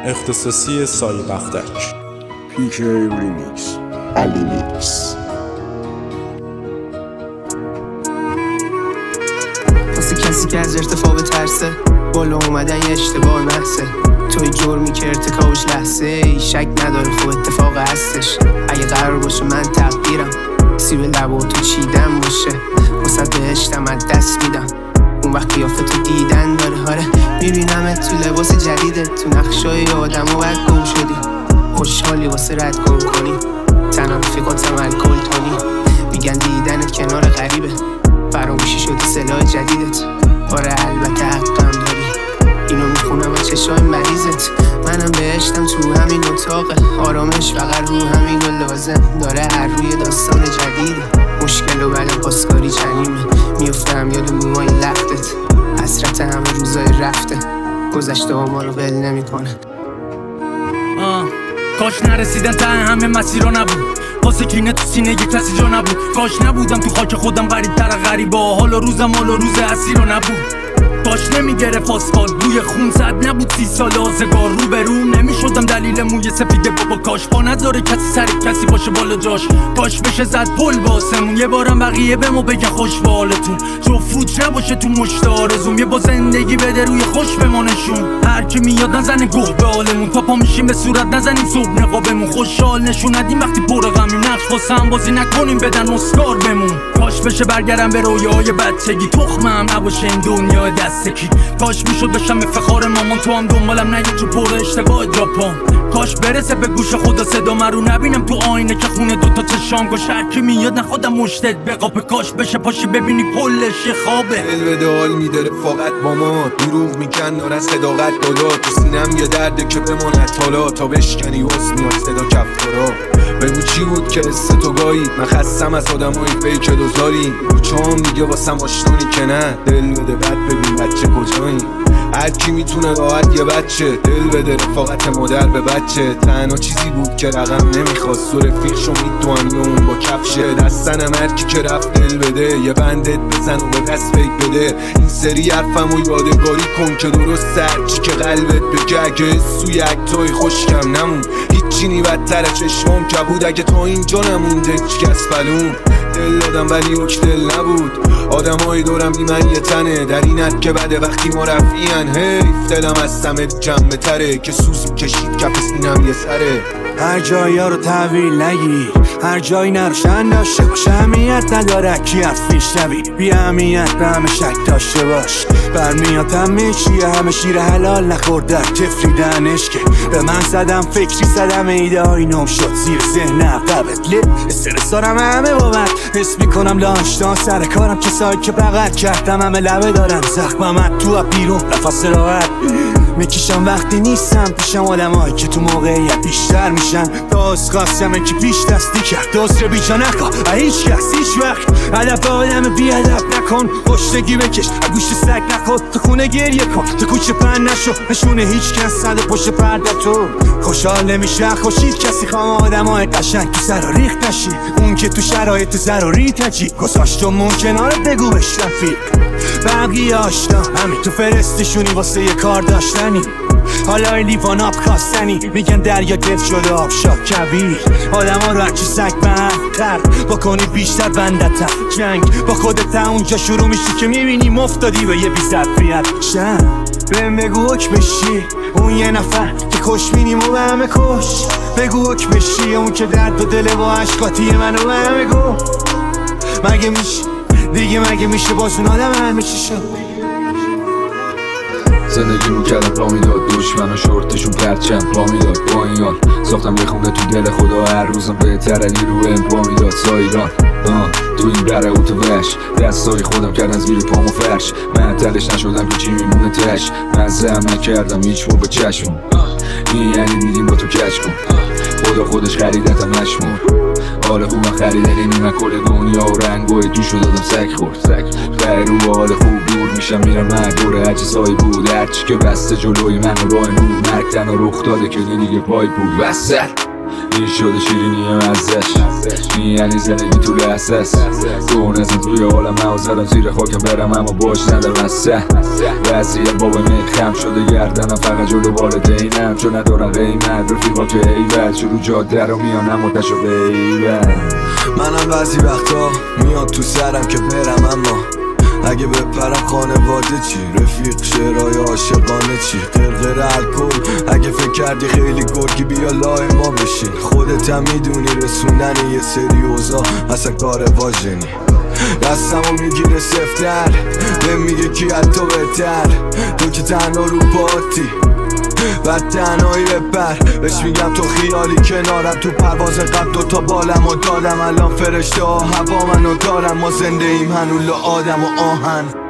اختصاصی سایه بختک. پیک ریمیکس علی میکس. واسه کسی که از ارتفاع بترسه، بالا اومدن یه اشتباه محضه. توی جرمی که ارتکابش لحظه ای، شک نداره خب اتفاق هستش. اگه قرار باشه من تقدیرم سیب لبا تو چیدن باشه، واسه بهشتم از دست میدم اون وقت قیافه تو دیدن داره. آره میبینمت تو لباس جدیدت، تو نقشای آدم و بعد گم شدی. خوشحالی واسه رد گم کنی، تنها رفیقاتم الکل تونی. میگن دیدنت کنار غریبه، فراموشی شدی سلاح جدیدت. آره البته حقم داری، اینو میخونم از چشای مریضت. منم بهشتم تو همین اتاقه، آرامش فقط رو همین و لازم داره. هر روی داستان جدیده، مشکل و بلا پاسکاری جنیمه. میفتم یاد موهای لختت، حسرت همه روزای رفته. گذشته ها ما رو ول نمی کنه. کاش نرسیدن ته همه مسیرا نبود، واسه کینه تو سینه یک کسی جا نبود. کاش نبودم تو خاک خودم غریب تر غریبا، حالا روزم حالا روز اسیرا نبود. کاش نمیگرفت آسفالت بوی خون، صد نبود 30 سال آزگار رو به روم. نمیشدم دلیل موی سفید بابا، کاش پا نذاره کسی سر کسی باشه بالا جاش. کاش بشه زد پل به آسمون، یه بارم بقیه به ما بگن خوش به حالتون. جو فوت نباشه تو مشت آرزوم، یه با زندگی بده روی خوش بمانشون. هر کی میاد نزنه گوه به حالمون، تا پا میشیم به صورت نزنیم صبح نقابمون. خوشحال نشون ندیم وقتی پر غمیم، نقش واسه هم بازی نکنیم بدن اسکار بمون. کاش بشه برگردم به رویاهای بچگی، تخمم نباشه این دنیا دستکی. کاش میشد بشم افتخار مامان، تو هم دنبالم نگی تو پر اشتباه ژاپن. کاش برسه به گوش خدا صدا من رو نبینم تو آینه که خونه دوتا چشام گوش. هر کی میاد نخودم مشتت بقاپه، کاش بشه پاشی ببینی کلش یه خوابه. دل به حال میداره فقط با ما، دروغ میکن داره از صداقت بالا. تو سینم یه درده که بماند حالا، تا بشکنی وز میاد صدا کفتارا. بگو چی بود که حس تو گاهی، من خستم از آدمای فیک دوزاری. چون دیگه واسم آشنانی که نه، دل بده بعد ببین بچه کجایی. هر کی میتونه راحت یه بچه دل بده، رفاقت مادر به بچه. تنها چیزی بود که رقم نمیخواست، و رفیق شو میدوان اون با کفشه. دستنم هر کی که رفت دل بده، یه بندت بزن و به دست فیک بده. این سری حرفم و یادگاری کن که درست هرچی که قلبت بگه. اگه سوی اکتای خوشکم نمون، هیچی نی بدتر چشمام کبود. اگه تا اینجا نمونده هیچ کس بلون، دل دادم ولی اوک دل نبود. آدمای دورم بی من یه تنه، در اینت که بده وقتی ما رفیان. حیف دلم از سمه جمع تره، که سوز کشید کف سینم یه سره. هر جایی ها رو تحویل نگیر، هر جایی نروشن داشته باش. اهمیت نداره کی حرفیش نبی، بی اهمیت به همه شک داشته باش. برمیاد همه چیه، همه شیر حلال نخوردن تفریدنش. که به من زدم فکری زدم، ایده های نم شد زیر ذهن عقبت. لب استرس دارم همه بابت، حس میکنم لانشتان سر کارم. کسایی که بغل کردم همه لبه دارم، زخمم تو بیرون نفس راحت میکشم وقتی نیستم پیشم. آدمایی که تو موقعیت بیشتر میشن، داز خواستم که پیش دستی کرد. داز رو بیجا نکن هیچ کس هیچ وقت. هدف آدم بی هدف نکن، پشتگی بکش گوش سگ نخود. تو خونه گریه کن، تو کوچه پن نشو، نشونه هیچ کس صد پشت پرده. تو خوشحال نمیشه خوشید کسی، خوام آدمای قشنگ تو سر و ریخت نشی. اون که تو شرایط ضروری تجی، گذاشتمون کنارت بگو بش رفیق. بقیه آشنا همین تو فرستشونی واسه یه کار داشتنی. حالا لیوان آب خواستنی، میگن دریا دف شده آب شاد کبیر. آدم ها رو هرچی سگ بهتر بکنی بیشتر بندتر. جنگ با خودت اونجا شروع میشی که میبینی مفتادی به یه بی‌ظرفیت. شن بهم بگو حک بشی اون یه نفر که کش مینیم و به همه کش. بگو حک بشی اون که درد و دل با عشقاتی منو به همه گو. مگه میشه دیگه، مگه میشه باز اون آدم همه چی شد. زندگی رو کردم پا میداد، دشمن و شورتشون پرچم پا میداد. با این حال ساختم یه خونه تو دل خدا، هر روزم بهتره نیرو پا میداد. سایران تو این بره اتوبش، دستای خودم کردن زیر پامو فرش. من تلش نشدم که چی میمونه تش، من زم نکردم هیچ موقع چشمم. این یعنی دیدیم با تو کش کن، خدا خودش خریدتم نشمون. حال خوبم خریدنی من کل دنیا و رنگوی تو شد دادم سگ خورد. خیلی رو حال خوب دور میشم میرم من دوره اجزایی بود. هرچی که بسته جلوی من و راه نور، مرگ تنها رخ داده که دیگه پای بود وسط. این شده شیرینی مزش این یعنی زندگی تو لحظه است دون ازم توی عالم زدم زیر خاکم برم اما باش ندارم سه وضعیت بابا خم شده گردنم فقط جلو والدینم چون ندارم قیمت رفیقا که ایول شروع جاده رو میانم متشو بیول منم بعضی وقتا میاد تو سرم که برم اما اگه بپرم خانواده چی؟ رفیق شعرهای عاشقانه چی؟ قرقر الکل اگه فکر کردی خیلی گرگی بیا لای ما بشین خودت هم میدونی رسوندن یه سری اوضاع اصلا کار واژنی دستمو میگیره سفتر به میگه کی از تو بهتر تو که تنها رو پاتی بعد تنهایی بپر بهش میگم تو خیالی کنارم تو پرواز قبل دوتا بالم و دادم الان فرشته ها هوا منو دارم ما زنده ایم هنوز آدم و آهن